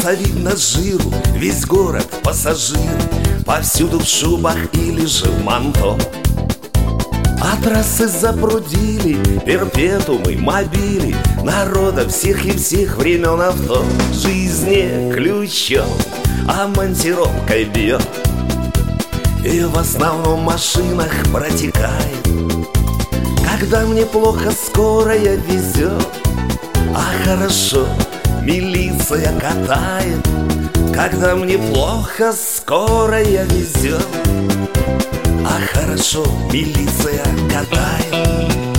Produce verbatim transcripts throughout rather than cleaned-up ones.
солнца видно жиру, весь город пассажиры, повсюду в шубах или же в манто. А трассы запрудили перпетумы, мобили, народа всех и всех времен авто. Жизнь не ключом, а монтировкой бьет, и в основном в машинах протекает. Когда мне плохо, скорая везет, а хорошо, милиция катает. Когда мне плохо, скорая везет, а хорошо, милиция катает.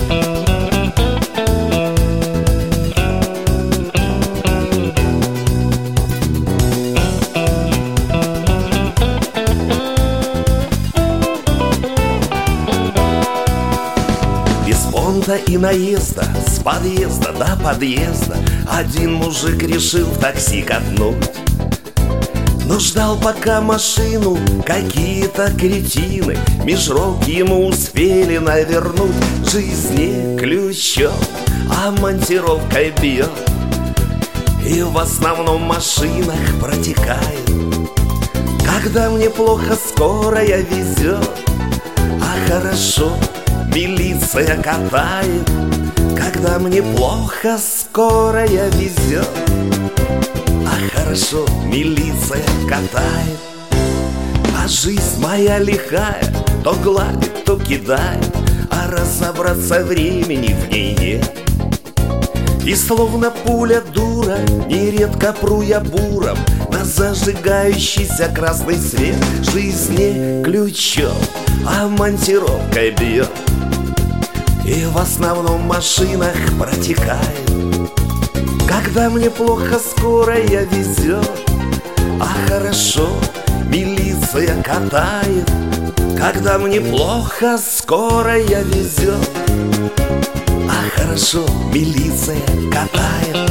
Без понта и наезда, с подъезда до подъезда один мужик решил в такси катнуть. Но ждал, пока машину какие-то кретины межрок ему успели навернуть. Жизнь не ключом, а монтировкой бьет, и в основном в машинах протекает. Когда мне плохо, скорая везет, а хорошо, милиция катает. Когда мне плохо, скорая везет, а хорошо, милиция катает. А жизнь моя лихая, то гладит, то кидает, а разобраться времени в ней нет. И словно пуля дура, нередко пру я буром на зажигающийся красный свет. Жизнь не ключом, а монтировкой бьет, и в основном в машинах протекает. Когда мне плохо, скорая везет, а хорошо, милиция катает. Когда мне плохо, скорая везет, а хорошо, милиция катает.